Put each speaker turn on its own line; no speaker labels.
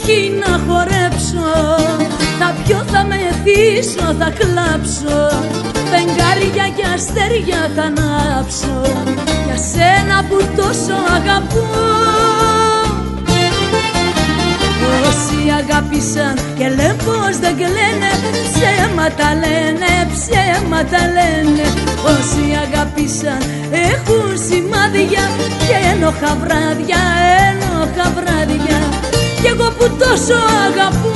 εκεί να χορέψω. Θα πιω, θα μεθύσω, θα κλάψω. Φεγγάρια και αστέρια θα ανάψω για σένα που τόσο αγαπώ. Όσοι αγάπησαν και λένε πως δεν κλαίνε, ψέματα λένε, ψέματα λένε. Όσοι αγάπησαν έχουν σημάδια και ένοχα βράδια, ένοχα βράδια. Κι εγώ που τόσο αγαπώ